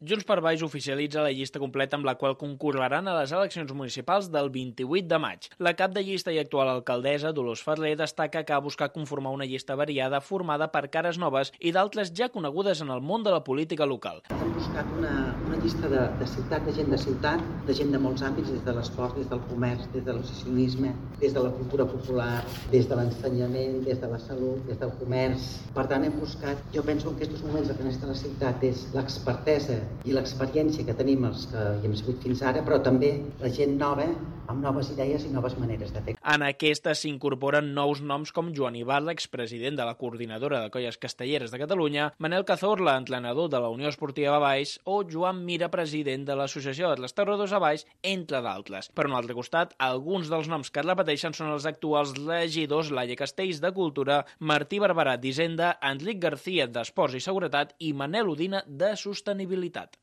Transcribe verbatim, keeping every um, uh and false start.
Junts per Baix oficialitza la llista completa amb la qual concorreran a les eleccions municipals del vint-i-vuit de maig. La cap de llista i actual alcaldessa, Dolors Ferrer, destaca que ha buscat conformar una llista variada formada per cares noves i d'altres ja conegudes en el món de la política local. Hem buscat una, una llista de, de ciutat, de gent de ciutat, de gent de molts àmbits, des de l'esport, des del comerç, des de l'associacionisme, des de la cultura popular, des de l'ensenyament, des de la salut, des del comerç. Per tant, hem buscat, jo penso que en aquests moments el que necessita la ciutat és l'expertesa i l'experiència que tenim els que hi hem sigut fins ara, però també la gent nova, amb noves idees i noves maneres de fer. En aquesta s'incorporen nous noms com Joan Ibarra, expresident de la Coordinadora de Colles Castelleres de Catalunya, Manel Cazorla, entrenador de la Unió Esportiva Baix, o Joan Mira, president de l'Associació de Restauradors a Baix, entre d'altres. Per un altre costat, alguns dels noms que es repeteixen són els actuals regidors Laia Castells de Cultura, Martí Barberà d'Hisenda, Enric García d'Esports i Seguretat i Manel Udina de Sostenibilitat.